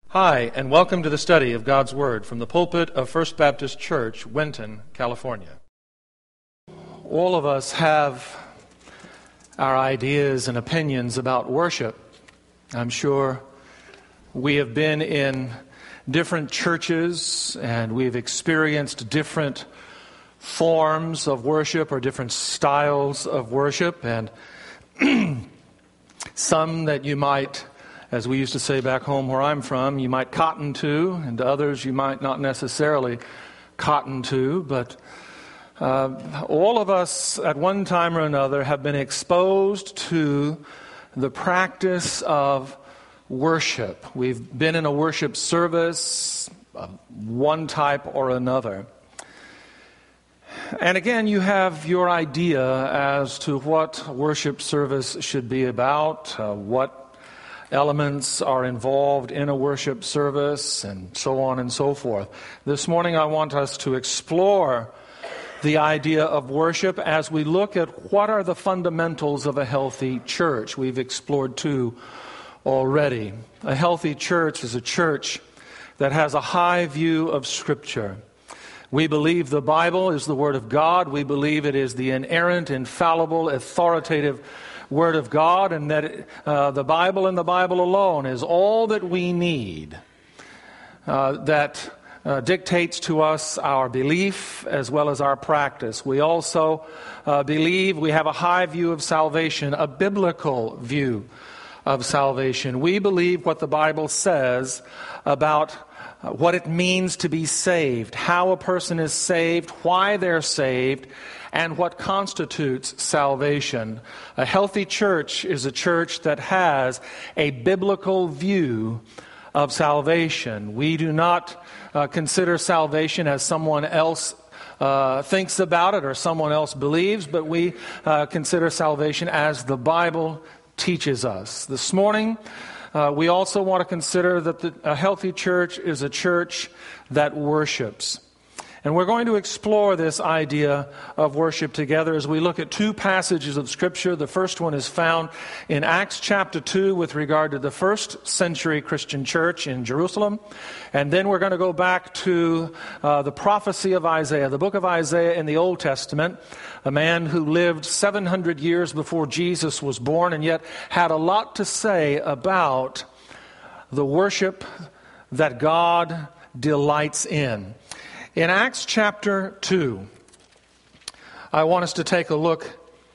Hi, and welcome to the study of God's Word from the pulpit of First Baptist Church, Winton, California. All of us have our ideas and opinions about worship. I'm sure we have been in different churches and we've experienced different forms of worship or different styles of worship, and some that you might, as we used to say back home where I'm from, you might cotton to, and others you might not necessarily cotton to. But all of us at one time or another have been exposed to the practice of worship. We've been in a worship service of one type or another. And again, you have your idea as to what worship service should be about, what elements are involved in a worship service, and so on and so forth. This morning I want us to explore the idea of worship as we look at what are the fundamentals of a healthy church. We've explored two already. A healthy church is a church that has a high view of Scripture. We believe the Bible is the Word of God. We believe it is the inerrant, infallible, authoritative Word of God, and that the Bible and the Bible alone is all that we need that dictates to us our belief as well as our practice. We also believe we have a high view of salvation, a biblical view of salvation. We believe what the Bible says about what it means to be saved, how a person is saved, why they're saved, and what constitutes salvation. A healthy church is a church that has a biblical view of salvation. We do not consider salvation as someone else thinks about it or someone else believes, but we consider salvation as the Bible teaches us. This morning, we also want to consider that a healthy church is a church that worships. And we're going to explore this idea of worship together as we look at two passages of Scripture. The first one is found in Acts chapter 2 with regard to the first century Christian church in Jerusalem. And then we're going to go back to the prophecy of Isaiah, the book of Isaiah in the Old Testament, a man who lived 700 years before Jesus was born and yet had a lot to say about the worship that God delights in. In Acts chapter 2, I want us to take a look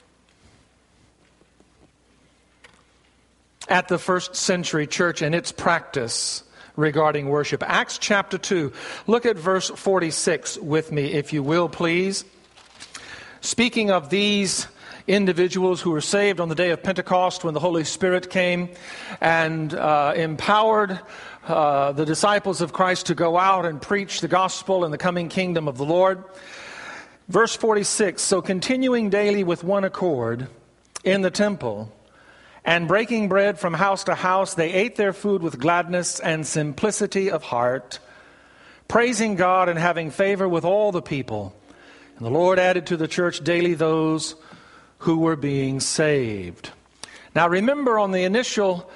at the first century church and its practice regarding worship. Acts chapter 2, look at verse 46 with me, if you will, please. Speaking of these individuals who were saved on the day of Pentecost when the Holy Spirit came and empowered the disciples of Christ to go out and preach the gospel and the coming kingdom of the Lord. Verse 46, so continuing daily with one accord in the temple and breaking bread from house to house, they ate their food with gladness and simplicity of heart, praising God and having favor with all the people. And the Lord added to the church daily those who were being saved. Now remember, on the initial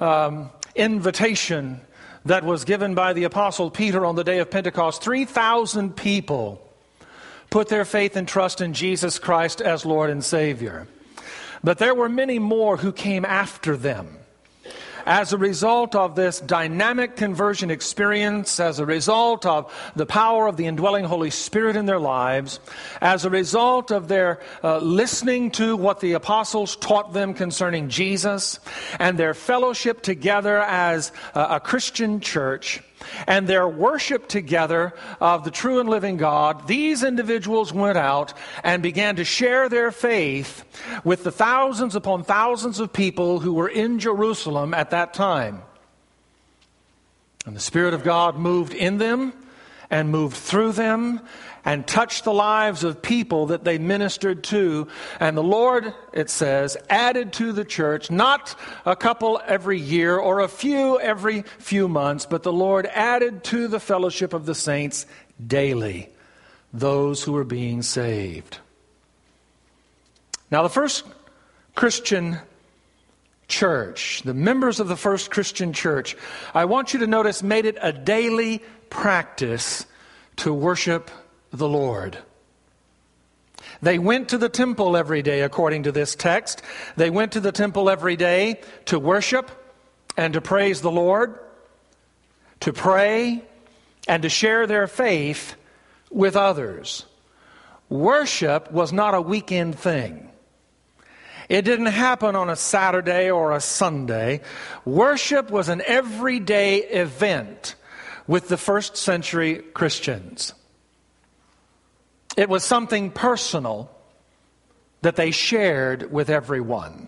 invitation that was given by the Apostle Peter on the day of Pentecost, 3,000 people put their faith and trust in Jesus Christ as Lord and Savior. But there were many more who came after them. As a result of this dynamic conversion experience, as a result of the power of the indwelling Holy Spirit in their lives, as a result of their listening to what the apostles taught them concerning Jesus, and their fellowship together as a Christian church, and their worship together of the true and living God, these individuals went out and began to share their faith with the thousands upon thousands of people who were in Jerusalem at that time. And the Spirit of God moved in them and moved through them and touched the lives of people that they ministered to. And the Lord, it says, added to the church, not a couple every year or a few every few months, but the Lord added to the fellowship of the saints daily those who were being saved. Now, the first Christian church, the members of the first Christian church, I want you to notice, made it a daily practice to worship the Lord. They went to the temple every day, according to this text. They went to the temple every day to worship and to praise the Lord, to pray, and to share their faith with others. Worship was not a weekend thing. It didn't happen on a Saturday or a Sunday. Worship was an everyday event with the first century Christians. It was something personal that they shared with everyone.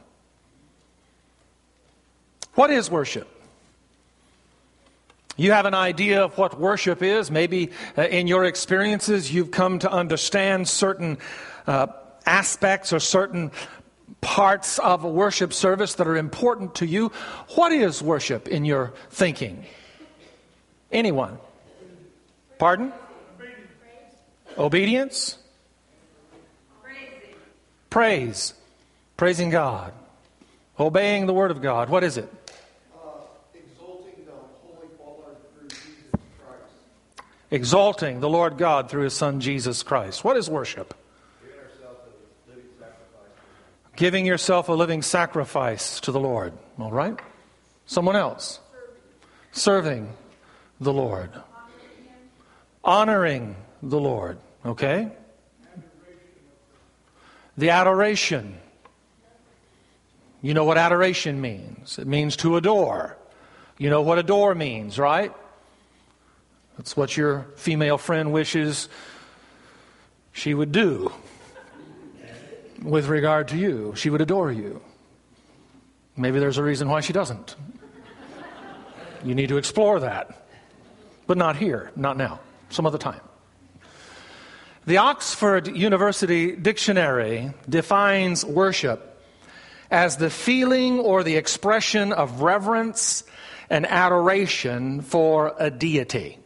What is worship? You have an idea of what worship is. Maybe in your experiences you've come to understand certain aspects or certain parts of a worship service that are important to you. What is worship in your thinking? Anyone? Pardon? Obedience? Praise. Praising God. Obeying the Word of God. What is it? Exalting the Holy Father through Jesus Christ. Exalting the Lord God through His Son Jesus Christ. What is worship? Giving yourself a living sacrifice to the Lord. All right? Someone else? Serving the Lord. Honoring the Lord. Okay? The adoration. You know what adoration means. It means to adore. You know what adore means, right? That's what your female friend wishes she would do with regard to you. She would adore you. Maybe there's a reason why she doesn't. You need to explore that. But not here, not now, some other time. The Oxford University Dictionary defines worship as the feeling or the expression of reverence and adoration for a deity.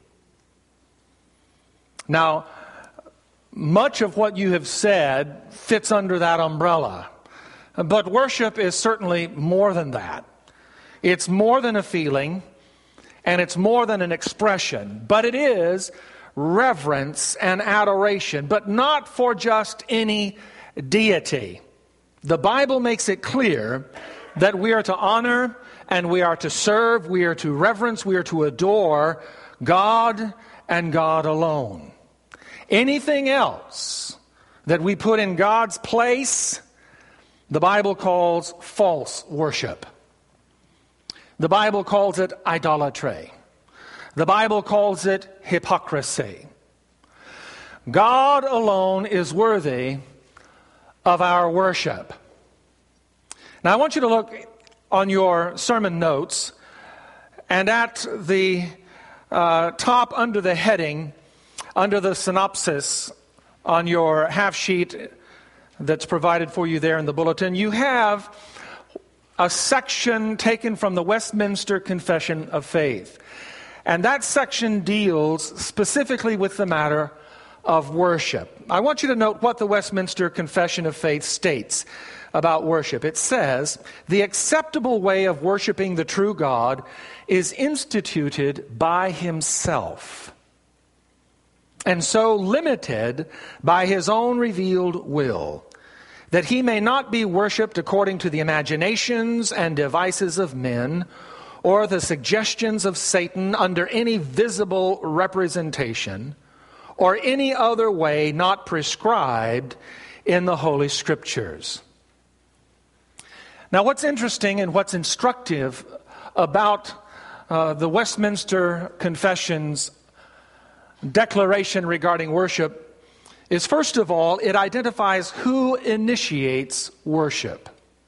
Now, much of what you have said fits under that umbrella. But worship is certainly more than that. It's more than a feeling, and it's more than an expression. But it is reverence and adoration, but not for just any deity. The Bible makes it clear that we are to honor and we are to serve, we are to reverence, we are to adore God and God alone. Anything else that we put in God's place, the Bible calls false worship. The Bible calls it idolatry. The Bible calls it hypocrisy. God alone is worthy of our worship. Now I want you to look on your sermon notes and at the top under the heading, under the synopsis on your half sheet that's provided for you there in the bulletin, you have a section taken from the Westminster Confession of Faith. And that section deals specifically with the matter of worship. I want you to note what the Westminster Confession of Faith states about worship. It says, the acceptable way of worshiping the true God is instituted by Himself, and so limited by His own revealed will, that He may not be worshipped according to the imaginations and devices of men, or the suggestions of Satan under any visible representation, or any other way not prescribed in the Holy Scriptures. Now, what's interesting and what's instructive about the Westminster Confession's declaration regarding worship is, first of all, it identifies who initiates worship.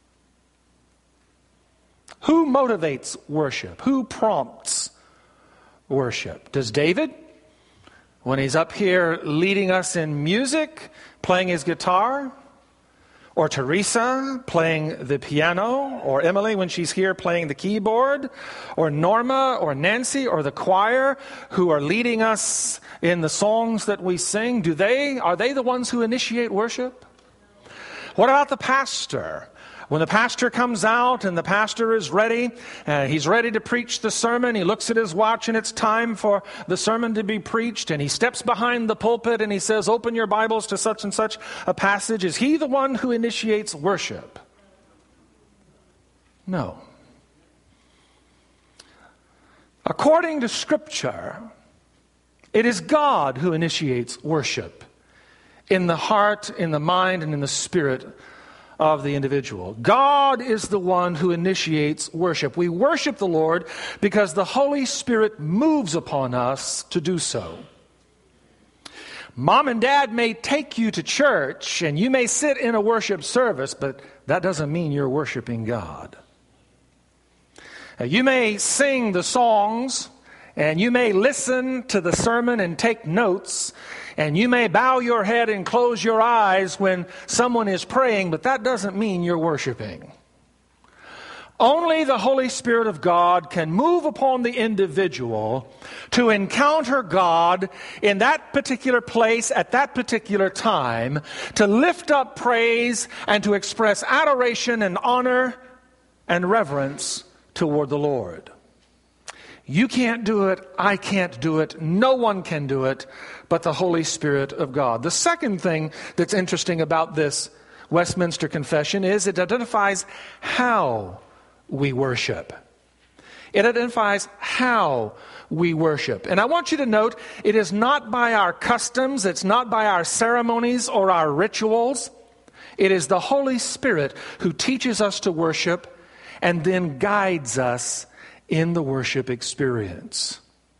Who motivates worship? Who prompts worship? Does David, when he's up here leading us in music, playing his guitar? Or Teresa playing the piano? Or Emily when she's here playing the keyboard? Or Norma or Nancy or the choir who are leading us in the songs that we sing? Are they the ones who initiate worship? What about the pastor? When the pastor comes out and the pastor is ready, he's ready to preach the sermon, he looks at his watch and it's time for the sermon to be preached, and he steps behind the pulpit and he says, open your Bibles to such and such a passage. Is he the one who initiates worship? No. According to Scripture, it is God who initiates worship in the heart, in the mind, and in the spirit of the individual. God is the one who initiates worship. We worship the Lord because the Holy Spirit moves upon us to do so. Mom and Dad may take you to church and you may sit in a worship service, but that doesn't mean you're worshiping God. You may sing the songs, and you may listen to the sermon and take notes, and you may bow your head and close your eyes when someone is praying, but that doesn't mean you're worshiping. Only the Holy Spirit of God can move upon the individual to encounter God in that particular place at that particular time, to lift up praise and to express adoration and honor and reverence toward the Lord. You can't do it, I can't do it, no one can do it but the Holy Spirit of God. The second thing that's interesting about this Westminster Confession is it identifies how we worship. It identifies how we worship. And I want you to note, it is not by our customs, it's not by our ceremonies or our rituals. It is the Holy Spirit who teaches us to worship and then guides us in the worship experience.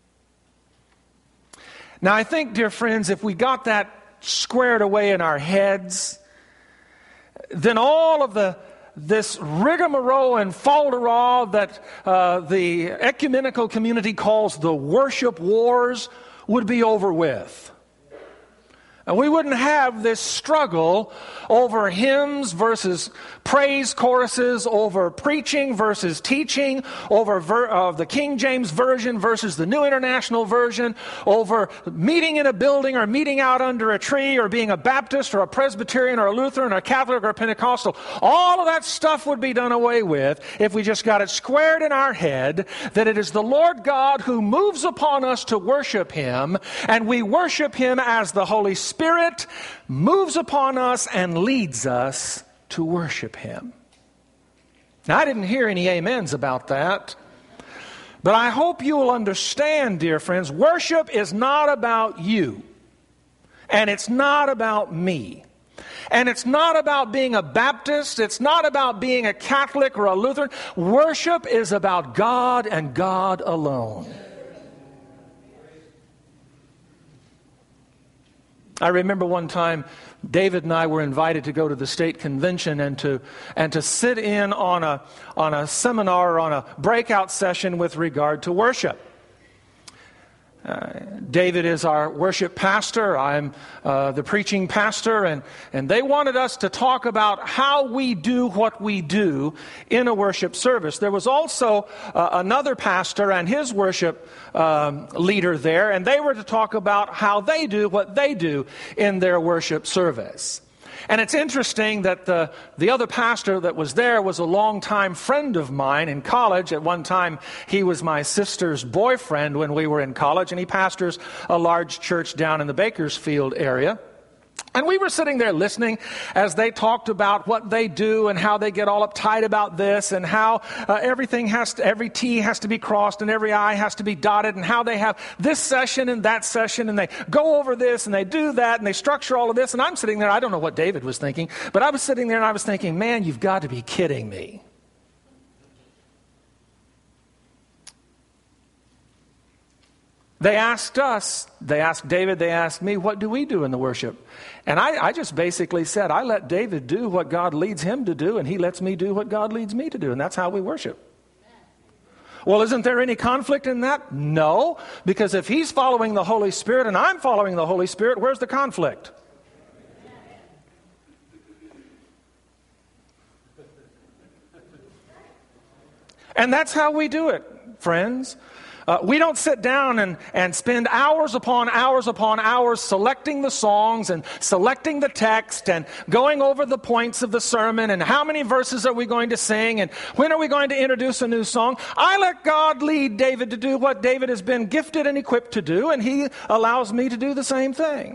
Now, I think, dear friends, if we got that squared away in our heads, then all of this rigmarole and falderall that the ecumenical community calls the worship wars would be over with. And we wouldn't have this struggle over hymns versus praise choruses, over preaching versus teaching, over the King James Version versus the New International Version, over meeting in a building or meeting out under a tree, or being a Baptist or a Presbyterian or a Lutheran or a Catholic or a Pentecostal. All of that stuff would be done away with if we just got it squared in our head that it is the Lord God who moves upon us to worship Him, and we worship Him as the Holy Spirit moves upon us and leads us to worship Him. Now, I didn't hear any amens about that, but I hope you will understand, dear friends, worship is not about you, and it's not about me, and it's not about being a Baptist, it's not about being a Catholic or a Lutheran. Worship is about God and God alone. I remember one time David and I were invited to go to the state convention and to sit in on a seminar or on a breakout session with regard to worship. David is our worship pastor. I'm the preaching pastor, and they wanted us to talk about how we do what we do in a worship service. There was also another pastor and his worship leader there, and they were to talk about how they do what they do in their worship service. And it's interesting that the other pastor that was there was a longtime friend of mine in college. At one time, he was my sister's boyfriend when we were in college, and he pastors a large church down in the Bakersfield area. And we were sitting there listening as they talked about what they do and how they get all uptight about this, and how every T has to be crossed and every I has to be dotted, and how they have this session and that session, and they go over this and they do that and they structure all of this. And I'm sitting there, I don't know what David was thinking, but I was sitting there and I was thinking, man, you've got to be kidding me. They asked David, they asked me, what do we do in the worship? And I just basically said, I let David do what God leads him to do, and he lets me do what God leads me to do, and that's how we worship. Well, isn't there any conflict in that? No, because if he's following the Holy Spirit and I'm following the Holy Spirit, where's the conflict? And that's how we do it, friends. We don't sit down and spend hours upon hours upon hours selecting the songs and selecting the text and going over the points of the sermon and how many verses are we going to sing and when are we going to introduce a new song. I let God lead David to do what David has been gifted and equipped to do, and he allows me to do the same thing.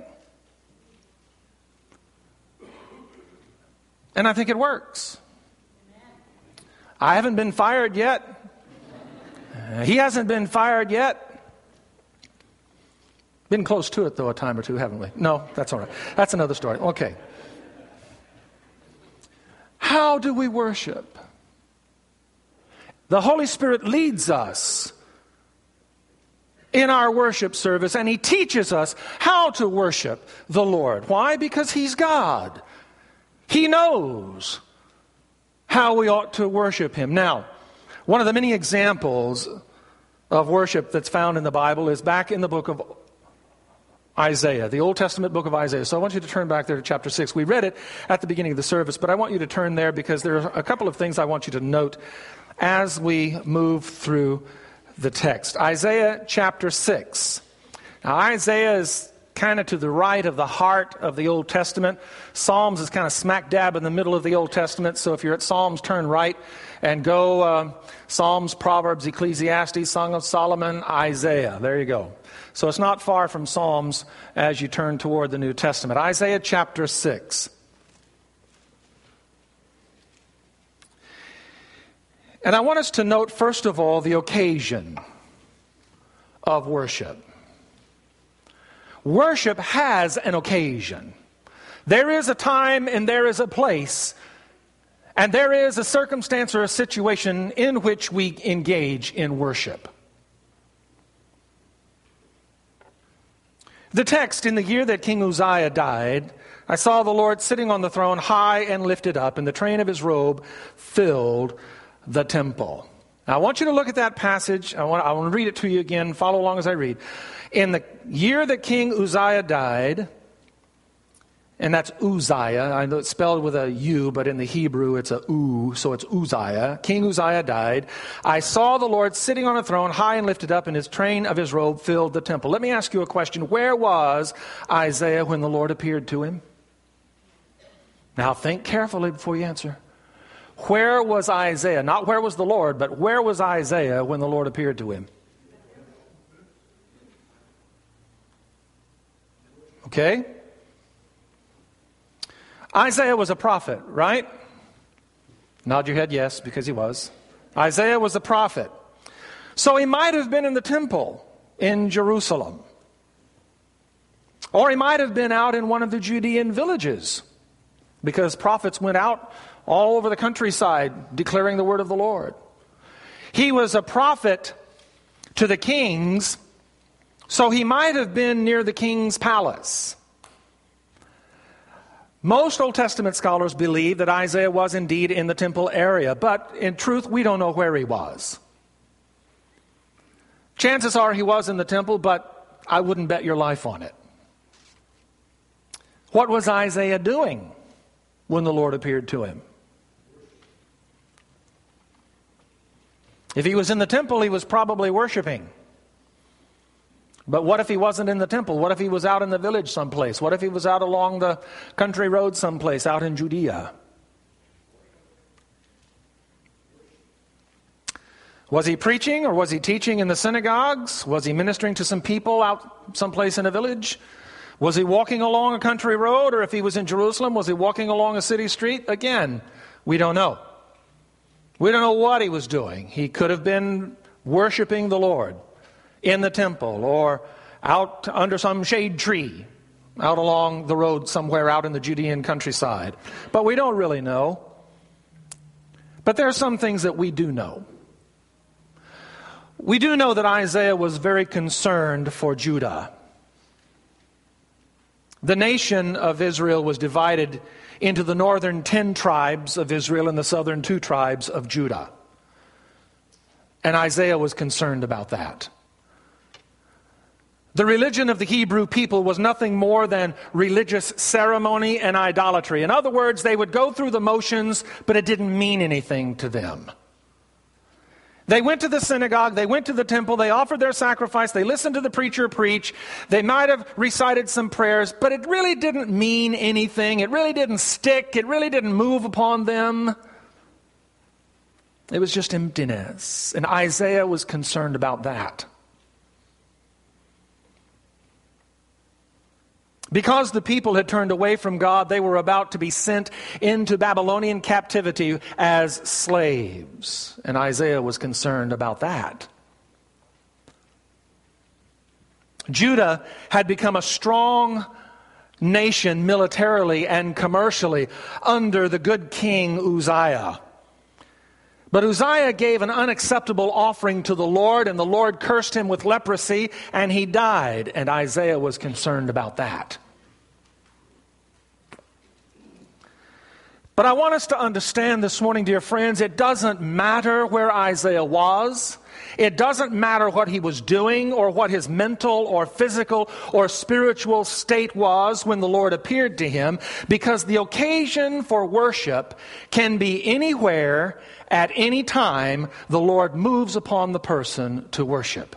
And I think it works. I haven't been fired yet. He hasn't been fired yet. Been close to it, though, a time or two, haven't we? No, that's all right. That's another story. Okay. How do we worship? The Holy Spirit leads us in our worship service, and He teaches us how to worship the Lord. Why? Because He's God. He knows how we ought to worship Him. Now, one of the many examples of worship that's found in the Bible is back in the book of Isaiah, the Old Testament book of Isaiah. So I want you to turn back there to chapter 6. We read it at the beginning of the service, but I want you to turn there because there are a couple of things I want you to note as we move through the text. Isaiah chapter 6. Now, Isaiah is kind of to the right of the heart of the Old Testament. Psalms is kind of smack dab in the middle of the Old Testament. So if you're at Psalms, turn right and go Psalms, Proverbs, Ecclesiastes, Song of Solomon, Isaiah. There you go. So it's not far from Psalms as you turn toward the New Testament. Isaiah chapter 6. And I want us to note, first of all, the occasion of worship. Worship has an occasion. There is a time and there is a place, and there is a circumstance or a situation in which we engage in worship. The text, in the year that King Uzziah died, I saw the Lord sitting on the throne, high and lifted up, and the train of His robe filled the temple. Now, I want you to look at that passage. I want to read it to you again. Follow along as I read. In the year that King Uzziah died, and that's Uzziah. I know it's spelled with a U, but in the Hebrew it's a U, so it's Uzziah. King Uzziah died. I saw the Lord sitting on a throne, high and lifted up, and His train of His robe filled the temple. Let me ask you a question. Where was Isaiah when the Lord appeared to him? Now think carefully before you answer. Where was Isaiah? Not where was the Lord, but where was Isaiah when the Lord appeared to him? Okay? Isaiah was a prophet, right? Nod your head yes, because he was. Isaiah was a prophet. So he might have been in the temple in Jerusalem. Or he might have been out in one of the Judean villages, because prophets went out all over the countryside declaring the word of the Lord. He was a prophet to the kings, so he might have been near the king's palace. Most Old Testament scholars believe that Isaiah was indeed in the temple area, but in truth, we don't know where he was. Chances are he was in the temple, but I wouldn't bet your life on it. What was Isaiah doing when the Lord appeared to him? If he was in the temple, he was probably worshiping. But what if he wasn't in the temple? What if he was out in the village someplace? What if he was out along the country road someplace, out in Judea? Was he preaching or was he teaching in the synagogues? Was he ministering to some people out someplace in a village? Was he walking along a country road? Or if he was in Jerusalem, was he walking along a city street? Again, we don't know. We don't know what he was doing. He could have been worshiping the Lord in the temple or out under some shade tree, out along the road somewhere out in the Judean countryside. But we don't really know. But there are some things that we do know. We do know that Isaiah was very concerned for Judah. The nation of Israel was divided into the northern 10 tribes of Israel and the southern 2 tribes of Judah. And Isaiah was concerned about that. The religion of the Hebrew people was nothing more than religious ceremony and idolatry. In other words, they would go through the motions, but it didn't mean anything to them. They went to the synagogue, they went to the temple, they offered their sacrifice, they listened to the preacher preach, they might have recited some prayers, but it really didn't mean anything. It really didn't stick. It really didn't move upon them. It was just emptiness. And Isaiah was concerned about that. Because the people had turned away from God, they were about to be sent into Babylonian captivity as slaves. And Isaiah was concerned about that. Judah had become a strong nation militarily and commercially under the good king Uzziah. But Uzziah gave an unacceptable offering to the Lord, and the Lord cursed him with leprosy, and he died. And Isaiah was concerned about that. But I want us to understand this morning, dear friends, it doesn't matter where Isaiah was. It doesn't matter what he was doing or what his mental or physical or spiritual state was when the Lord appeared to him, because the occasion for worship can be anywhere, at any time, the Lord moves upon the person to worship.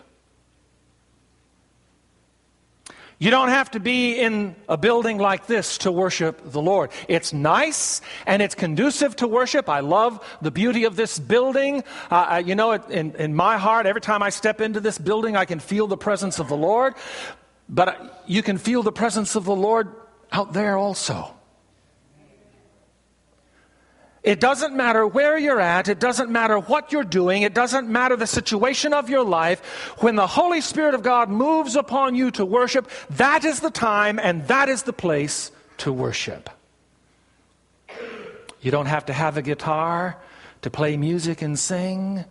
You don't have to be in a building like this to worship the Lord. It's nice and it's conducive to worship. I love the beauty of this building. In my heart, every time I step into this building, I can feel the presence of the Lord. But you can feel the presence of the Lord out there also. It doesn't matter where you're at. It doesn't matter what you're doing. It doesn't matter the situation of your life. When the Holy Spirit of God moves upon you to worship, that is the time and that is the place to worship. You don't have to have a guitar to play music and sing.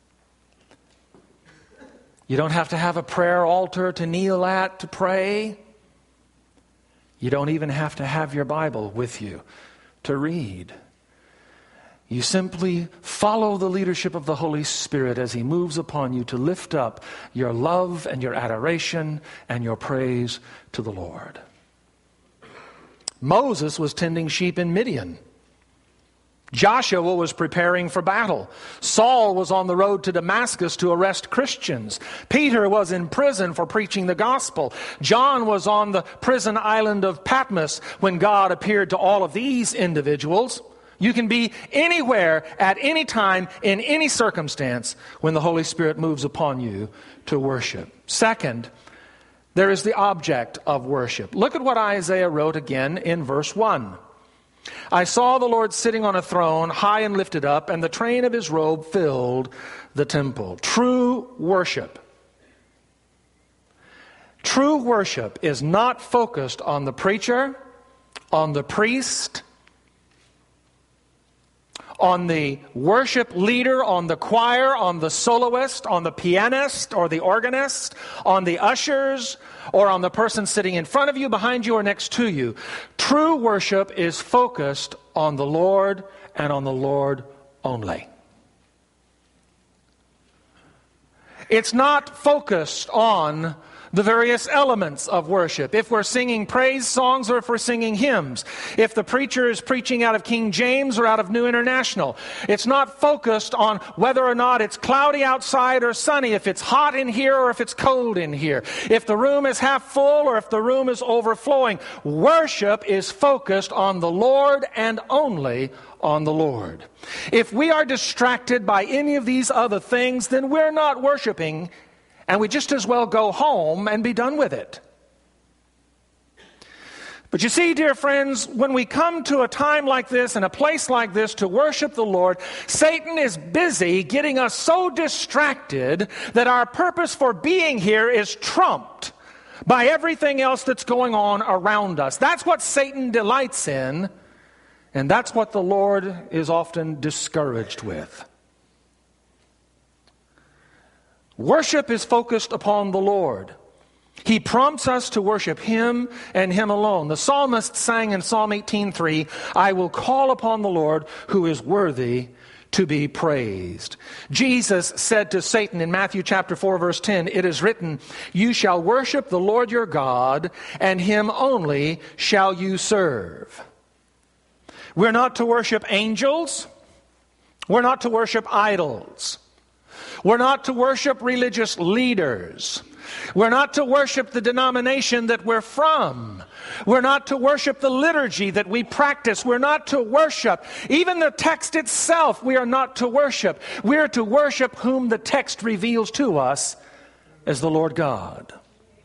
You don't have to have a prayer altar to kneel at to pray. You don't even have to have your Bible with you to read. You simply follow the leadership of the Holy Spirit as He moves upon you to lift up your love and your adoration and your praise to the Lord. Moses was tending sheep in Midian. Joshua was preparing for battle. Saul was on the road to Damascus to arrest Christians. Peter was in prison for preaching the gospel. John was on the prison island of Patmos when God appeared to all of these individuals. You can be anywhere, at any time, in any circumstance when the Holy Spirit moves upon you to worship. Second, there is the object of worship. Look at what Isaiah wrote again in verse 1. I saw the Lord sitting on a throne, high and lifted up, and the train of His robe filled the temple. True worship. True worship is not focused on the preacher, on the priest, on the worship leader, on the choir, on the soloist, on the pianist or the organist, on the ushers, or on the person sitting in front of you, behind you, or next to you. True worship is focused on the Lord and on the Lord only. It's not focused on the various elements of worship. If we're singing praise songs or if we're singing hymns. If the preacher is preaching out of King James or out of New International. It's not focused on whether or not it's cloudy outside or sunny. If it's hot in here or if it's cold in here. If the room is half full or if the room is overflowing. Worship is focused on the Lord and only on the Lord. If we are distracted by any of these other things, then we're not worshiping. And we just as well go home and be done with it. But you see, dear friends, when we come to a time like this and a place like this to worship the Lord, Satan is busy getting us so distracted that our purpose for being here is trumped by everything else that's going on around us. That's what Satan delights in, and that's what the Lord is often discouraged with. Worship is focused upon the Lord. He prompts us to worship Him and Him alone. The psalmist sang in Psalm 18:3, I will call upon the Lord who is worthy to be praised. Jesus said to Satan in Matthew chapter 4 verse 10, it is written, you shall worship the Lord your God, and Him only shall you serve. We're not to worship angels. We're not to worship idols. We're not to worship religious leaders. We're not to worship the denomination that we're from. We're not to worship the liturgy that we practice. We're not to worship even the text itself. We are not to worship. We're to worship whom the text reveals to us as the Lord God.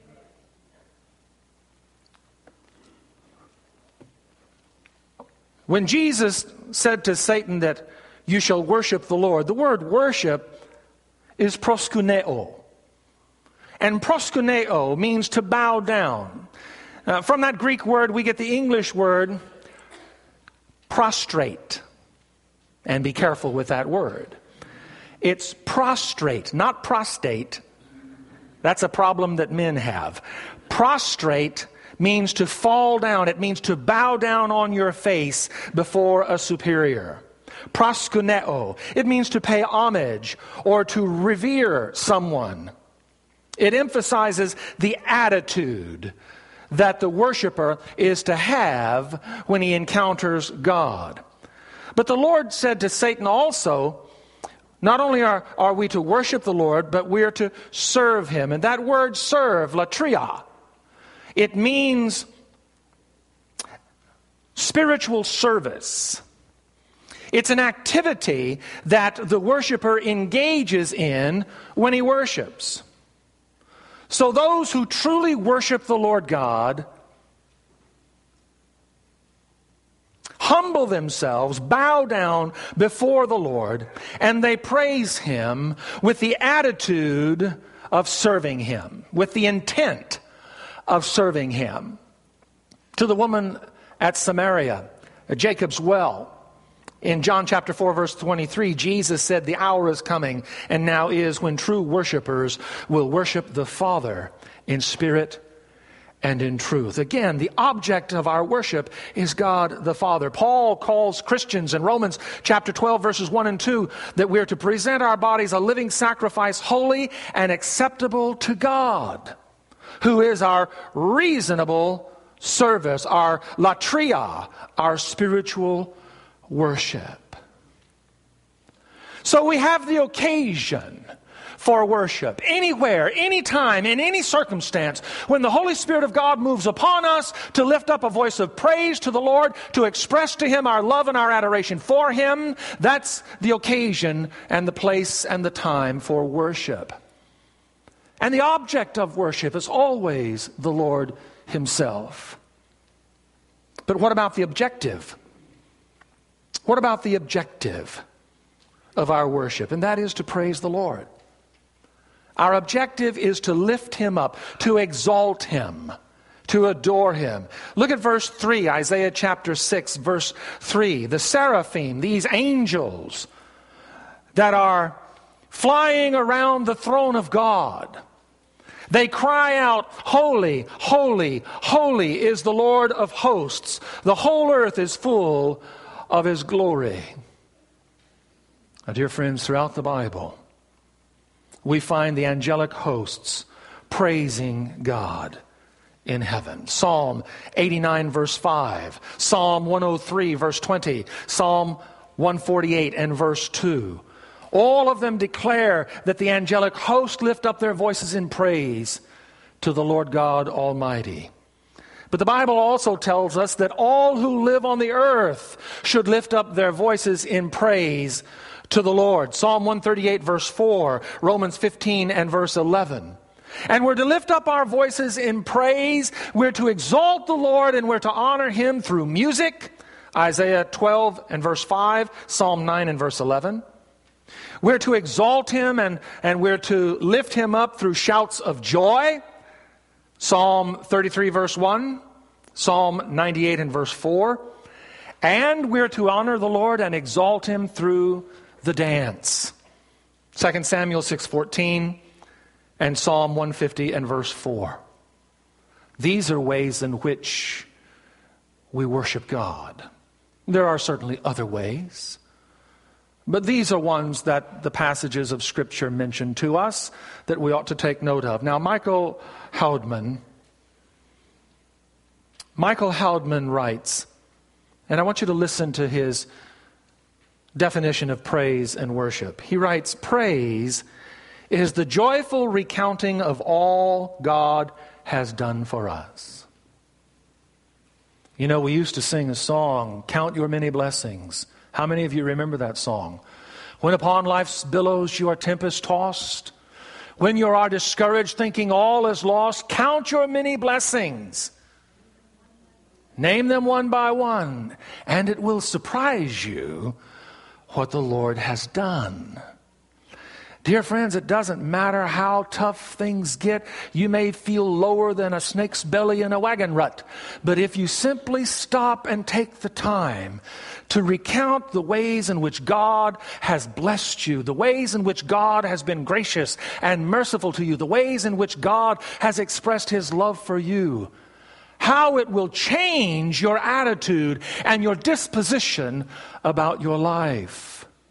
When Jesus said to Satan that you shall worship the Lord, the word worship is proskuneo. And proskuneo means to bow down. From that Greek word, we get the English word prostrate. And be careful with that word. It's prostrate, not prostate. That's a problem that men have. Prostrate means to fall down. It means to bow down on your face before a superior. Proskuneo. It means to pay homage or to revere someone. It emphasizes the attitude that the worshiper is to have when he encounters God. But the Lord said to Satan also, not only are we to worship the Lord, but we are to serve him. And that word serve, latria, it means spiritual service. It's an activity that the worshiper engages in when he worships. So those who truly worship the Lord God humble themselves, bow down before the Lord, and they praise him with the attitude of serving him, with the intent of serving him. To the woman at Samaria, at Jacob's well, in John chapter 4, verse 23, Jesus said, the hour is coming, and now is, when true worshipers will worship the Father in spirit and in truth. Again, the object of our worship is God the Father. Paul calls Christians in Romans chapter 12, verses 1 and 2, that we are to present our bodies a living sacrifice, holy and acceptable to God, who is our reasonable service, our latria, our spiritual worship. So we have the occasion for worship. Anywhere, anytime, in any circumstance, when the Holy Spirit of God moves upon us to lift up a voice of praise to the Lord, to express to him our love and our adoration for him, that's the occasion and the place and the time for worship. And the object of worship is always the Lord himself. But what about the objective? What about the objective of our worship? And that is to praise the Lord. Our objective is to lift him up, to exalt him, to adore him. Look at verse 3, Isaiah chapter 6, verse 3. The seraphim, these angels that are flying around the throne of God, they cry out, holy, holy, holy is the Lord of hosts. The whole earth is full of his glory. Now, dear friends, throughout the Bible, we find the angelic hosts praising God in heaven. Psalm 89 verse 5, Psalm 103 verse 20, Psalm 148 and verse 2. All of them declare that the angelic host lift up their voices in praise to the Lord God Almighty. But the Bible also tells us that all who live on the earth should lift up their voices in praise to the Lord. Psalm 138 verse 4, Romans 15 and verse 11. And we're to lift up our voices in praise. We're to exalt the Lord and we're to honor him through music. Isaiah 12 and verse 5, Psalm 9 and verse 11. We're to exalt him and we're to lift him up through shouts of joy. Psalm 33 verse 1, Psalm 98 and verse 4. And we're to honor the Lord and exalt him through the dance. 2 Samuel 6:14 and Psalm 150 and verse 4. These are ways in which we worship God. There are certainly other ways, but these are ones that the passages of Scripture mention to us that we ought to take note of. Now, Michael Howdman writes, and I want you to listen to his definition of praise and worship. He writes, praise is the joyful recounting of all God has done for us. You know, we used to sing a song, Count Your Many Blessings. How many of you remember that song? When upon life's billows you are tempest tossed, when you are discouraged thinking all is lost, count your many blessings. Name them one by one, and it will surprise you what the Lord has done. Dear friends, it doesn't matter how tough things get. You may feel lower than a snake's belly in a wagon rut. But if you simply stop and take the time to recount the ways in which God has blessed you, the ways in which God has been gracious and merciful to you, the ways in which God has expressed His love for you, how it will change your attitude and your disposition about your life.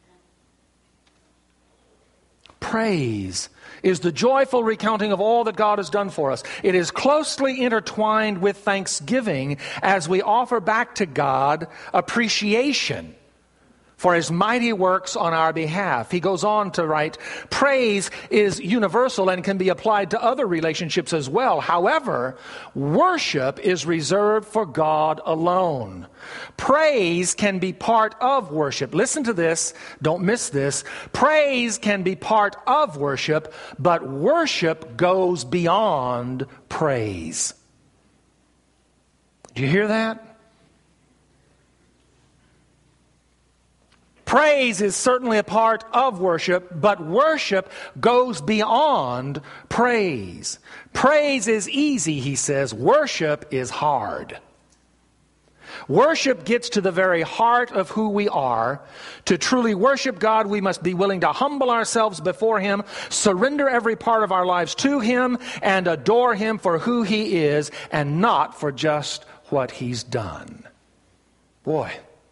Praise is the joyful recounting of all that God has done for us. It is closely intertwined with thanksgiving as we offer back to God appreciation for His mighty works on our behalf. He goes on to write, praise is universal and can be applied to other relationships as well. However, worship is reserved for God alone. Praise can be part of worship. Listen to this. Don't miss this. Praise can be part of worship, but worship goes beyond praise. Do you hear that? Praise is certainly a part of worship, but worship goes beyond praise. Praise is easy, he says. Worship is hard. Worship gets to the very heart of who we are. To truly worship God, we must be willing to humble ourselves before Him, surrender every part of our lives to Him, and adore Him for who He is and not for just what He's done. Boy,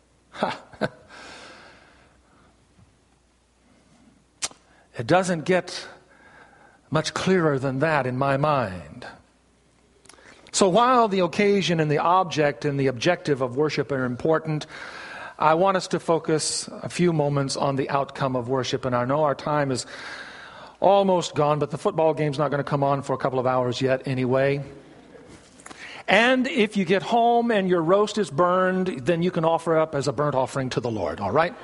it doesn't get much clearer than that in my mind. So while the occasion and the object and the objective of worship are important, I want us to focus a few moments on the outcome of worship. And I know our time is almost gone, but the football game's not going to come on for a couple of hours yet anyway. And if you get home and your roast is burned, then you can offer up as a burnt offering to the Lord, all right?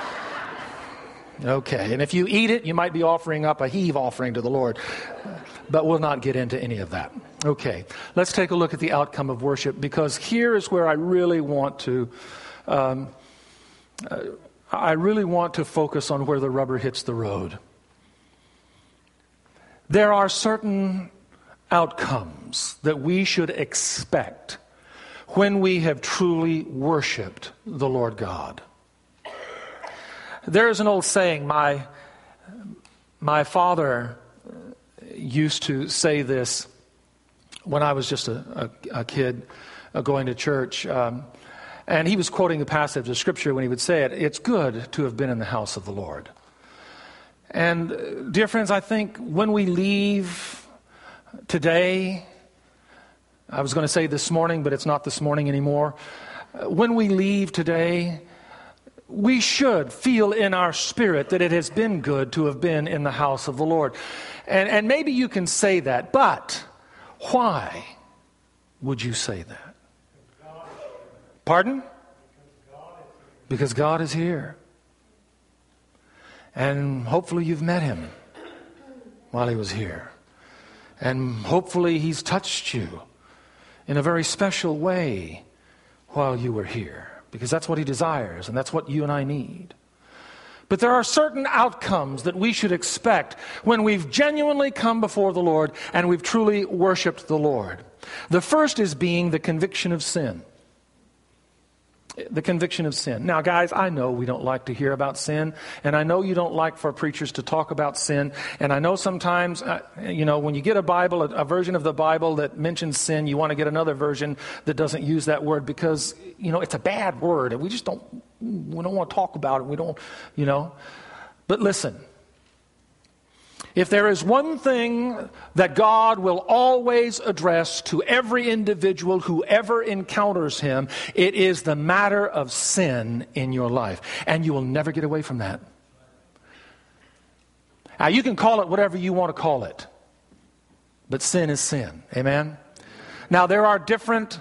Okay, and if you eat it, you might be offering up a heave offering to the Lord. But we'll not get into any of that. Okay, let's take a look at the outcome of worship, because here is where I really want to focus on where the rubber hits the road. There are certain outcomes that we should expect when we have truly worshiped the Lord God. There's an old saying, my father used to say this when I was just a kid going to church. And he was quoting a passage of Scripture when he would say it. It's good to have been in the house of the Lord. And dear friends, I think when we leave today, I was going to say this morning, but it's not this morning anymore. When we leave today, we should feel in our spirit that it has been good to have been in the house of the Lord. And maybe you can say that, but why would you say that? Pardon? Because God is here. And hopefully you've met Him while He was here. And hopefully He's touched you in a very special way while you were here. Because that's what He desires, and that's what you and I need. But there are certain outcomes that we should expect when we've genuinely come before the Lord and we've truly worshiped the Lord. The first is being the conviction of sin. The conviction of sin. Now, guys, I know we don't like to hear about sin, and I know you don't like for preachers to talk about sin, and I know sometimes, when you get a Bible, a version of the Bible that mentions sin, you want to get another version that doesn't use that word because, it's a bad word, and we don't want to talk about it. We don't. But listen, If there is one thing that God will always address to every individual who ever encounters Him, it is the matter of sin in your life. And you will never get away from that. Now, you can call it whatever you want to call it, but sin is sin. Amen? Now, there are different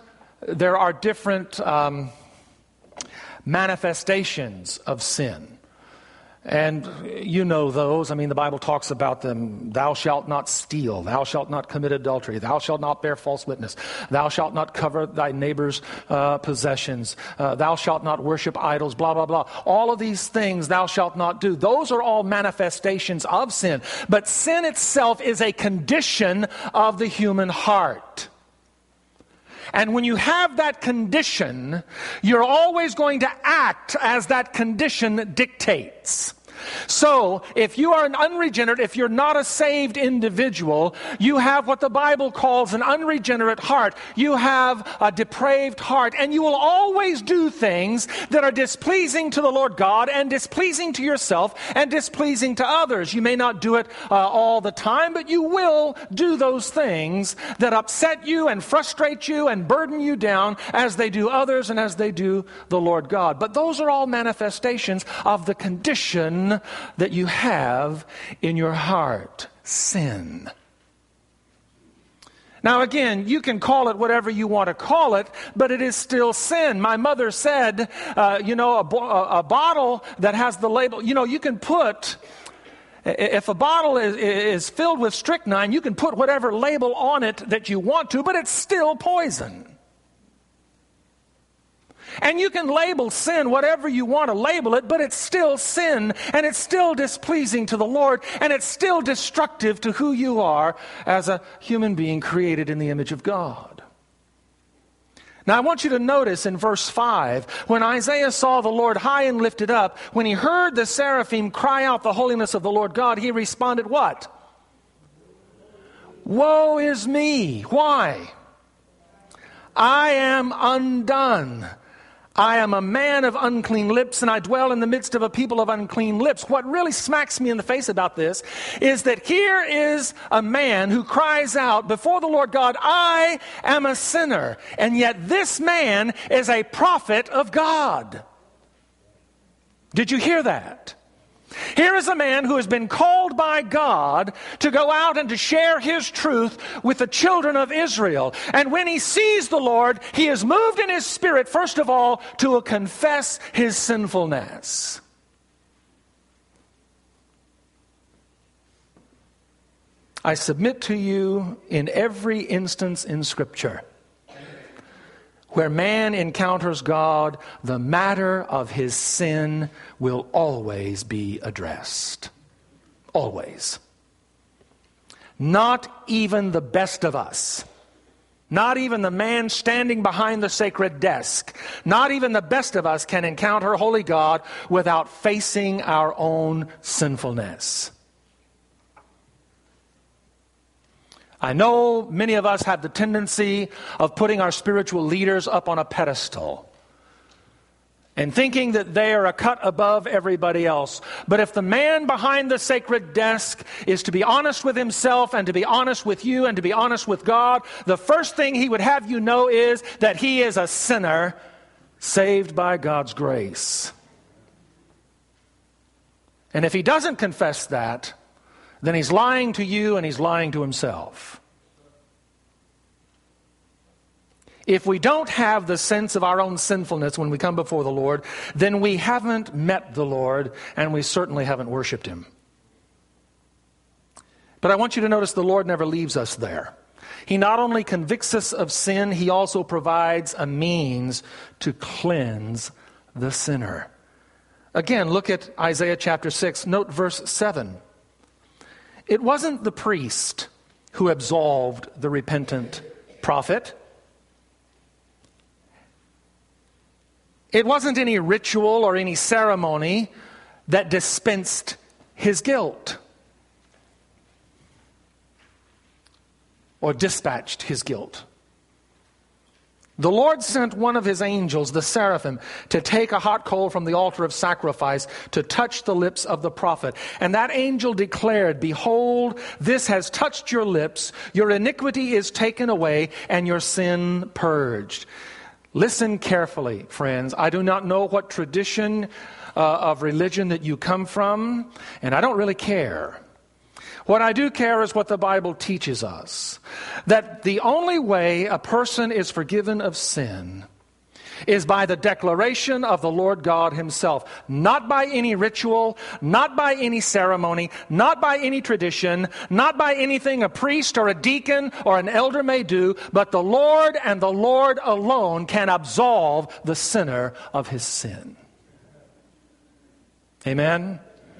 manifestations of sin. And you know those. I mean, the Bible talks about them. Thou shalt not steal. Thou shalt not commit adultery. Thou shalt not bear false witness. Thou shalt not cover thy neighbor's possessions. Thou shalt not worship idols, blah, blah, blah. All of these things thou shalt not do. Those are all manifestations of sin. But sin itself is a condition of the human heart. And when you have that condition, you're always going to act as that condition dictates. So, if you are an unregenerate, if you're not a saved individual, you have what the Bible calls an unregenerate heart. You have a depraved heart, and you will always do things that are displeasing to the Lord God and displeasing to yourself and displeasing to others. You may not do it all the time, but you will do those things that upset you and frustrate you and burden you down as they do others and as they do the Lord God. But those are all manifestations of the condition that you have in your heart, sin. Now again, you can call it whatever you want to call it, but it is still sin. My mother said, a bottle that has the label, you can put, if a bottle is filled with strychnine, you can put whatever label on it that you want to, but it's still poison. And you can label sin whatever you want to label it, but it's still sin, and it's still displeasing to the Lord, and it's still destructive to who you are as a human being created in the image of God. Now I want you to notice in verse 5, when Isaiah saw the Lord high and lifted up, when he heard the seraphim cry out the holiness of the Lord God, he responded what? Woe is me. Why? I am undone. I am a man of unclean lips, and I dwell in the midst of a people of unclean lips. What really smacks me in the face about this is that here is a man who cries out before the Lord God, I am a sinner. And yet this man is a prophet of God. Did you hear that? Here is a man who has been called by God to go out and to share His truth with the children of Israel. And when he sees the Lord, he is moved in his spirit, first of all, to confess his sinfulness. I submit to you in every instance in Scripture where man encounters God, the matter of his sin will always be addressed. Always. Not even the best of us, not even the man standing behind the sacred desk, not even the best of us can encounter holy God without facing our own sinfulness. I know many of us have the tendency of putting our spiritual leaders up on a pedestal and thinking that they are a cut above everybody else. But if the man behind the sacred desk is to be honest with himself and to be honest with you and to be honest with God, the first thing he would have you know is that he is a sinner saved by God's grace. And if he doesn't confess that, then he's lying to you and he's lying to himself. If we don't have the sense of our own sinfulness when we come before the Lord, then we haven't met the Lord and we certainly haven't worshiped Him. But I want you to notice the Lord never leaves us there. He not only convicts us of sin, He also provides a means to cleanse the sinner. Again, look at Isaiah chapter 6. Note verse 7. It wasn't the priest who absolved the repentant prophet. It wasn't any ritual or any ceremony that dispensed his guilt or dispatched his guilt. The Lord sent one of his angels, the seraphim, to take a hot coal from the altar of sacrifice to touch the lips of the prophet. And that angel declared, "Behold, this has touched your lips. Your iniquity is taken away and your sin purged." Listen carefully, friends. I do not know what tradition of religion that you come from, and I don't really care. What I do care is what the Bible teaches us. That the only way a person is forgiven of sin is by the declaration of the Lord God himself. Not by any ritual, not by any ceremony, not by any tradition, not by anything a priest or a deacon or an elder may do, but the Lord and the Lord alone can absolve the sinner of his sin. Amen?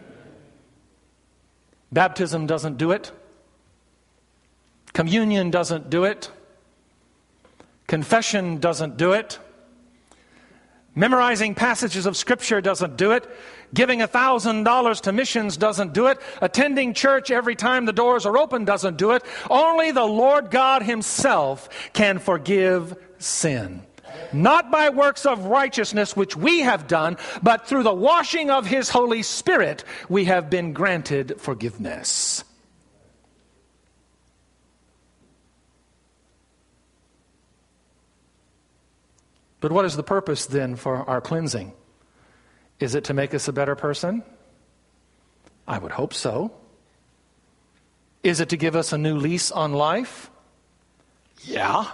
Baptism doesn't do it. Communion doesn't do it. Confession doesn't do it. Memorizing passages of Scripture doesn't do it. Giving $1,000 to missions doesn't do it. Attending church every time the doors are open doesn't do it. Only the Lord God himself can forgive sin. Not by works of righteousness which we have done, but through the washing of his Holy Spirit we have been granted forgiveness. But what is the purpose then for our cleansing? Is it to make us a better person? I would hope so. Is it to give us a new lease on life? Yeah.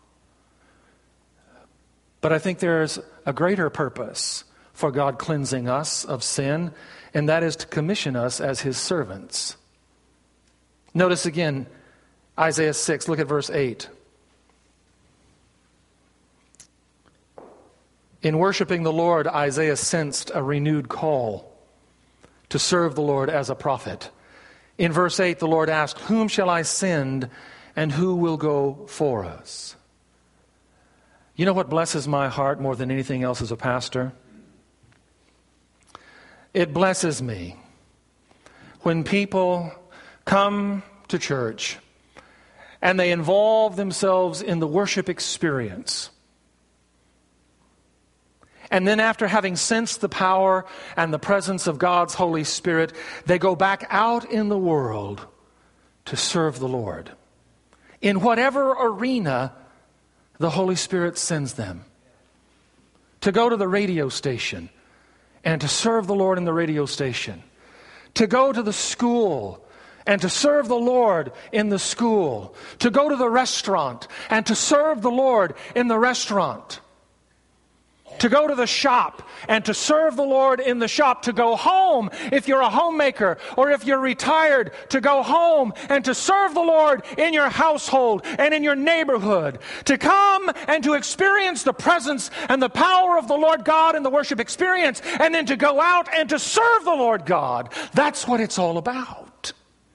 But I think there's a greater purpose for God cleansing us of sin, and that is to commission us as his servants. Notice again, Isaiah 6, look at verse 8. In worshiping the Lord, Isaiah sensed a renewed call to serve the Lord as a prophet. In verse 8, the Lord asked, "Whom shall I send, and who will go for us?" You know what blesses my heart more than anything else as a pastor? It blesses me when people come to church and they involve themselves in the worship experience. And then after having sensed the power and the presence of God's Holy Spirit, they go back out in the world to serve the Lord. In whatever arena the Holy Spirit sends them. To go to the radio station and to serve the Lord in the radio station. To go to the school and to serve the Lord in the school. To go to the restaurant and to serve the Lord in the restaurant. To go to the shop and to serve the Lord in the shop. To go home if you're a homemaker or if you're retired. To go home and to serve the Lord in your household and in your neighborhood. To come and to experience the presence and the power of the Lord God in the worship experience. And then to go out and to serve the Lord God. That's what it's all about.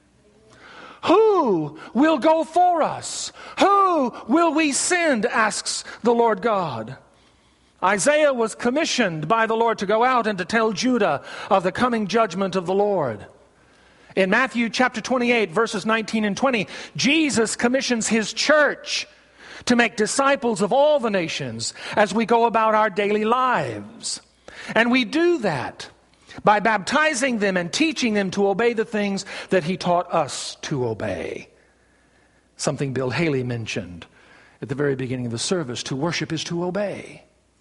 Who will go for us? Who will we send? Asks the Lord God. Isaiah was commissioned by the Lord to go out and to tell Judah of the coming judgment of the Lord. In Matthew chapter 28, verses 19 and 20, Jesus commissions his church to make disciples of all the nations as we go about our daily lives. And we do that by baptizing them and teaching them to obey the things that he taught us to obey. Something Bill Haley mentioned at the very beginning of the service: to worship is to obey.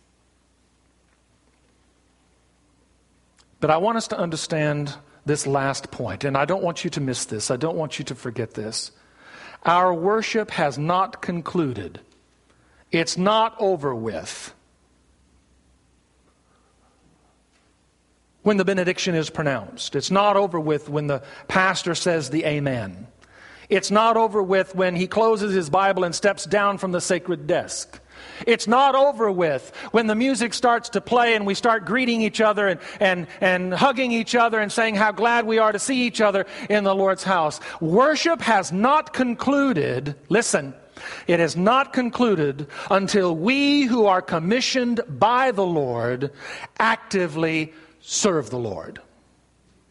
But I want us to understand this last point, and I don't want you to miss this. I don't want you to forget this. Our worship has not concluded. It's not over with when the benediction is pronounced. It's not over with when the pastor says the amen. It's not over with when he closes his Bible and steps down from the sacred desk. It's not over with when the music starts to play and we start greeting each other and hugging each other and saying how glad we are to see each other in the Lord's house. Worship has not concluded, listen, it has not concluded until we who are commissioned by the Lord actively serve the Lord.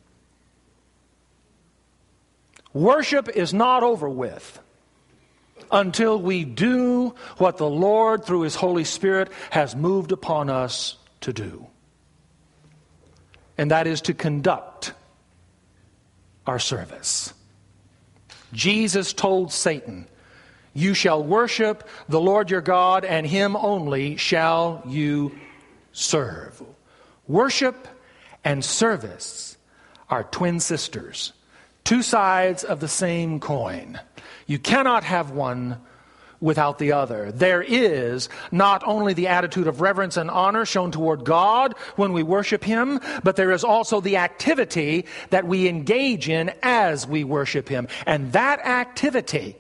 Worship is not over with until we do what the Lord, through His Holy Spirit, has moved upon us to do. And that is to conduct our service. Jesus told Satan, "You shall worship the Lord your God, and Him only shall you serve." Worship and service are twin sisters, two sides of the same coin. You cannot have one without the other. There is not only the attitude of reverence and honor shown toward God when we worship Him, but there is also the activity that we engage in as we worship Him. And that activity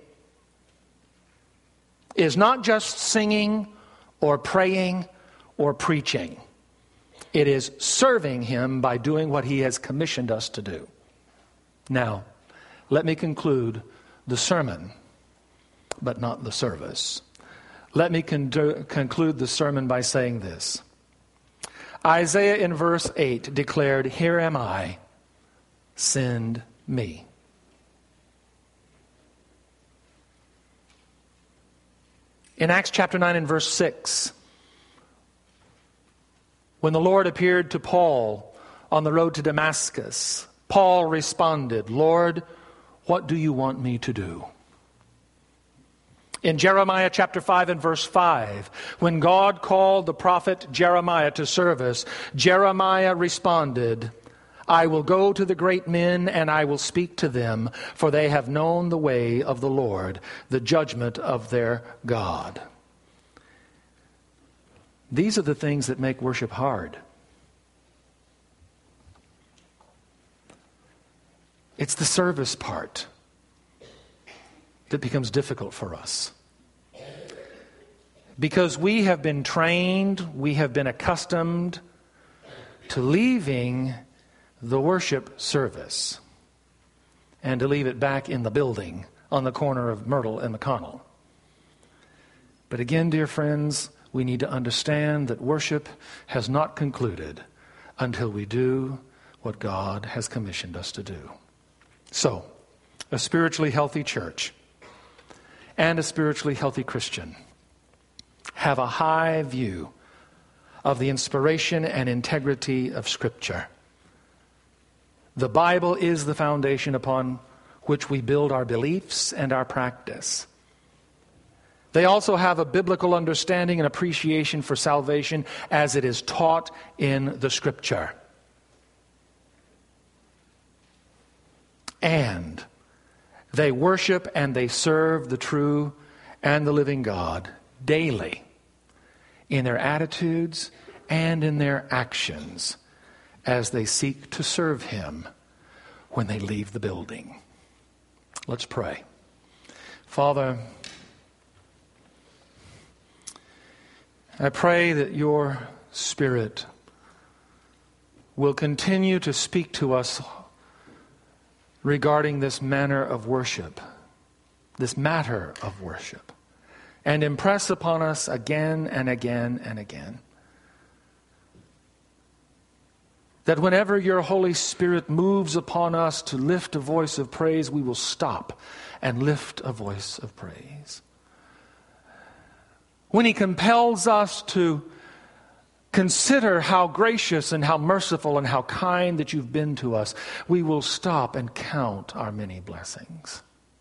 is not just singing or praying or preaching. It is serving Him by doing what He has commissioned us to do. Now, let me conclude the sermon, but not the service. Let me conclude the sermon by saying this. Isaiah in verse 8 declared, "Here am I, send me." In Acts chapter 9 and verse 6, when the Lord appeared to Paul on the road to Damascus, Paul responded, "Lord, what do you want me to do?" In Jeremiah chapter 5 and verse 5, when God called the prophet Jeremiah to service, Jeremiah responded, "I will go to the great men and I will speak to them, for they have known the way of the Lord, the judgment of their God." These are the things that make worship hard. It's the service part that becomes difficult for us. Because we have been trained, we have been accustomed to leaving the worship service and to leave it back in the building on the corner of Myrtle and McConnell. But again, dear friends, we need to understand that worship has not concluded until we do what God has commissioned us to do. So, a spiritually healthy church and a spiritually healthy Christian have a high view of the inspiration and integrity of Scripture. The Bible is the foundation upon which we build our beliefs and our practice. They also have a biblical understanding and appreciation for salvation as it is taught in the Scripture. And they worship and they serve the true and the living God daily in their attitudes and in their actions as they seek to serve Him when they leave the building. Let's pray. Father, I pray that your Spirit will continue to speak to us regarding this manner of worship, this matter of worship, and impress upon us again and again and again that whenever your Holy Spirit moves upon us to lift a voice of praise, we will stop and lift a voice of praise. When He compels us to consider how gracious and how merciful and how kind that you've been to us, we will stop and count our many blessings.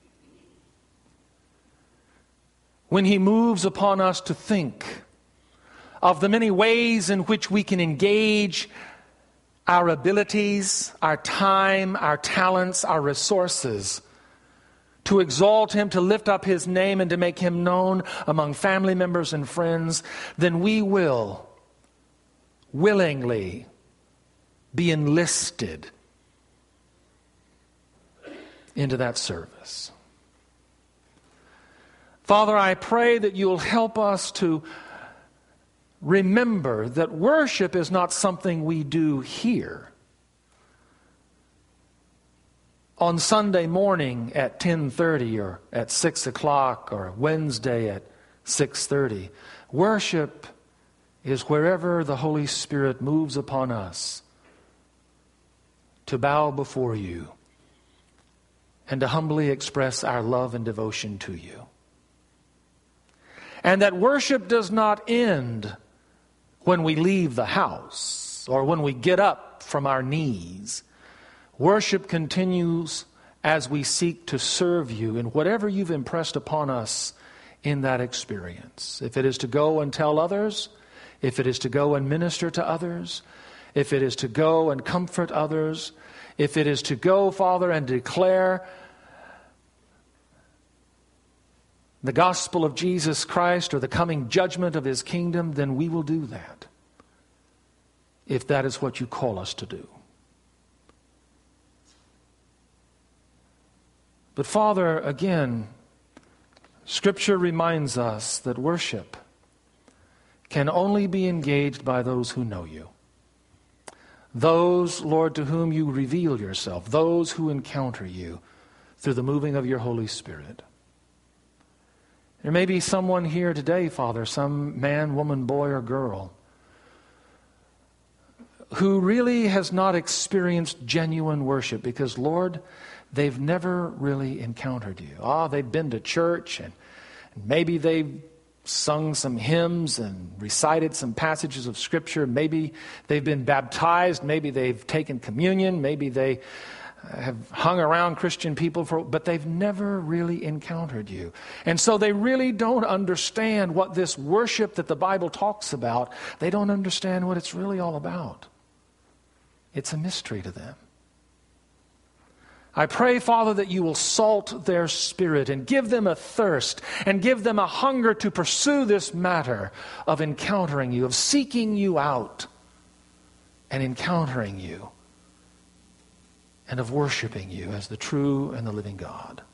When He moves upon us to think of the many ways in which we can engage our abilities, our time, our talents, our resources, to exalt Him, to lift up His name, and to make Him known among family members and friends, then we will willingly be enlisted into that service. Father, I pray that you'll help us to remember that worship is not something we do here on Sunday morning at 10:30 or at 6 o'clock or Wednesday at 6:30. Worship is wherever the Holy Spirit moves upon us to bow before you and to humbly express our love and devotion to you. And that worship does not end when we leave the house or when we get up from our knees. Worship continues as we seek to serve you in whatever you've impressed upon us in that experience. If it is to go and tell others, if it is to go and minister to others, if it is to go and comfort others, if it is to go, Father, and declare the gospel of Jesus Christ or the coming judgment of his kingdom, then we will do that, if that is what you call us to do. But Father, again, Scripture reminds us that worship can only be engaged by those who know you. Those, Lord, to whom you reveal yourself, those who encounter you through the moving of your Holy Spirit. There may be someone here today, Father, some man, woman, boy, or girl, who really has not experienced genuine worship because, Lord, they've never really encountered you. They've been to church and maybe they've sung some hymns and recited some passages of Scripture. Maybe they've been baptized. Maybe they've taken communion. Maybe they have hung around Christian people, but they've never really encountered you. And so they really don't understand what this worship that the Bible talks about, they don't understand what it's really all about. It's a mystery to them. I pray, Father, that you will salt their spirit and give them a thirst and give them a hunger to pursue this matter of encountering you, of seeking you out and encountering you, and of worshiping you as the true and the living God.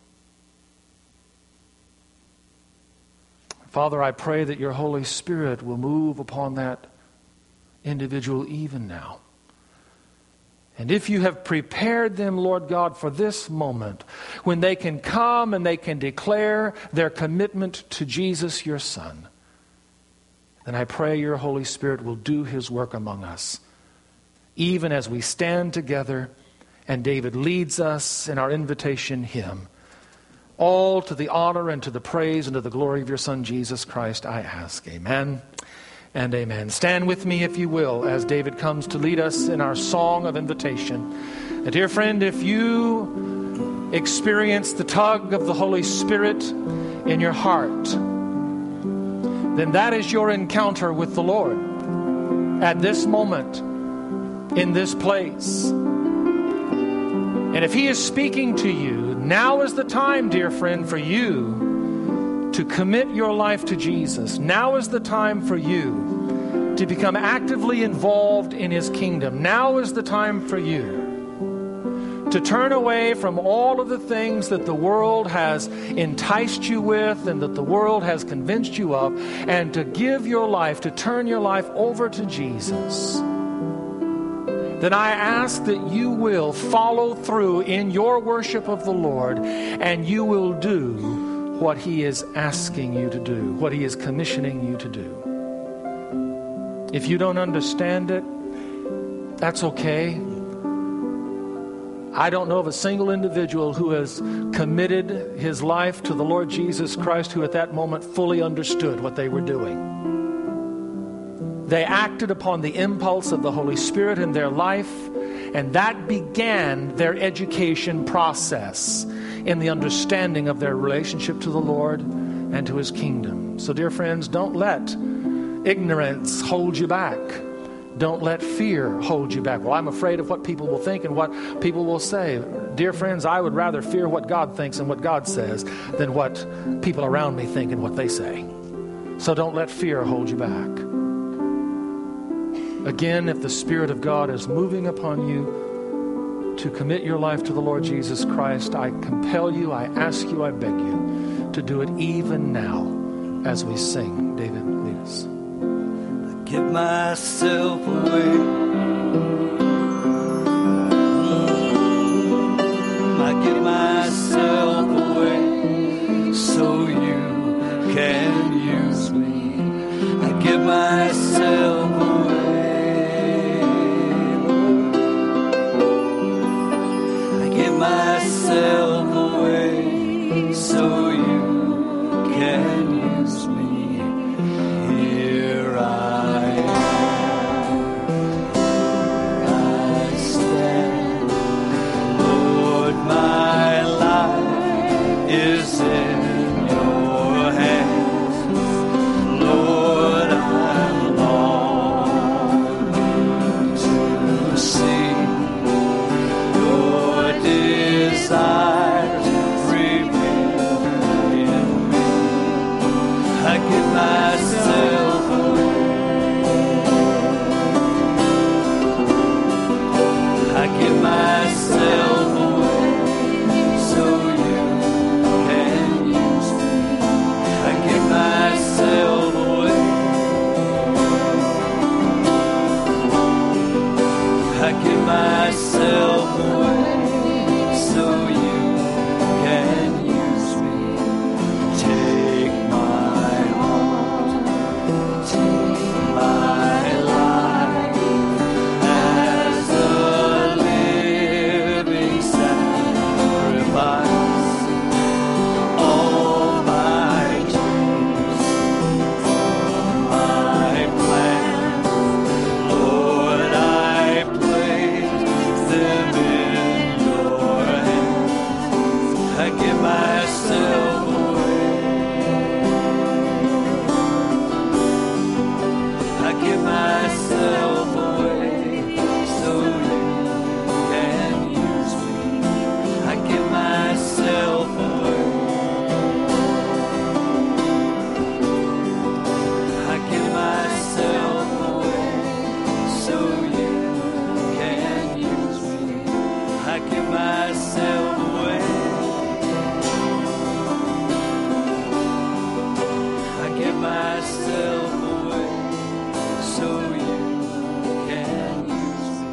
Father, I pray that your Holy Spirit will move upon that individual even now. And if you have prepared them, Lord God, for this moment, when they can come and they can declare their commitment to Jesus, your Son, then I pray your Holy Spirit will do his work among us, even as we stand together and David leads us in our invitation hymn. All to the honor and to the praise and to the glory of your Son, Jesus Christ, I ask. Amen and amen. Stand with me, if you will, as David comes to lead us in our song of invitation. And dear friend, if you experience the tug of the Holy Spirit in your heart, then that is your encounter with the Lord at this moment, in this place. And if he is speaking to you, now is the time, dear friend, for you to commit your life to Jesus. Now is the time for you to become actively involved in his kingdom. Now is the time for you to turn away from all of the things that the world has enticed you with and that the world has convinced you of, and to give your life, to turn your life over to Jesus. Then I ask that you will follow through in your worship of the Lord, and you will do what he is asking you to do, what he is commissioning you to do. If you don't understand it, that's okay. I don't know of a single individual who has committed his life to the Lord Jesus Christ who at that moment fully understood what they were doing. They acted upon the impulse of the Holy Spirit in their life, and that began their education process in the understanding of their relationship to the Lord and to his kingdom. So, dear friends, don't let ignorance hold you back. Don't let fear hold you back. Well, I'm afraid of what people will think and what people will say. Dear friends, I would rather fear what God thinks and what God says than what people around me think and what they say. So don't let fear hold you back. Again, if the Spirit of God is moving upon you to commit your life to the Lord Jesus Christ, I compel you, I ask you, I beg you to do it even now as we sing. David, lead us. I give myself away. I give myself away so you can use me. I give myself away. Myself away so you can use me. give myself away. I give myself away so you can use me. I give myself away. I give myself away so you can use me. Take my heart, take my life as a living sacrifice. All my dreams, my plans, Lord, I place them in your hands. I give myself away. I give myself away so you can use me. I give myself away. I give myself away so you can use me. I give myself away. I give myself away so you can use me.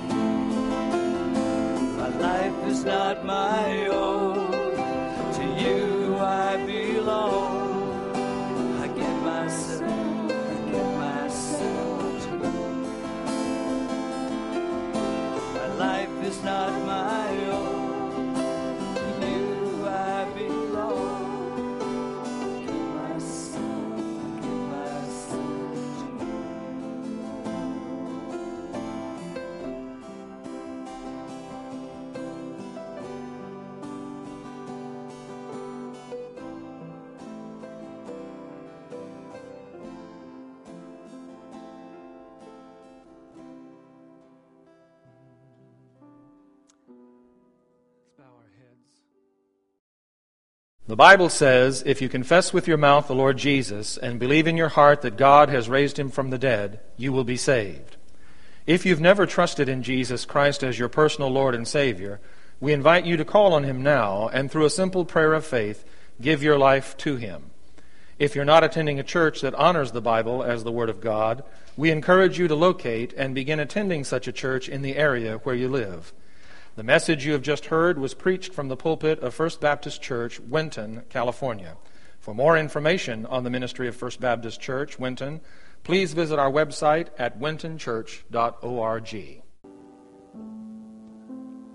My life is not my own. To you I belong. I give myself to you. My life is not my own. To you I belong. I give myself to you. Let's bow our heads. The Bible says, if you confess with your mouth the Lord Jesus and believe in your heart that God has raised him from the dead, you will be saved. If you've never trusted in Jesus Christ as your personal Lord and Savior, we invite you to call on him now and through a simple prayer of faith, give your life to him. If you're not attending a church that honors the Bible as the Word of God, we encourage you to locate and begin attending such a church in the area where you live. The message you have just heard was preached from the pulpit of First Baptist Church, Winton, California. For more information on the ministry of First Baptist Church, Winton, please visit our website at wintonchurch.org.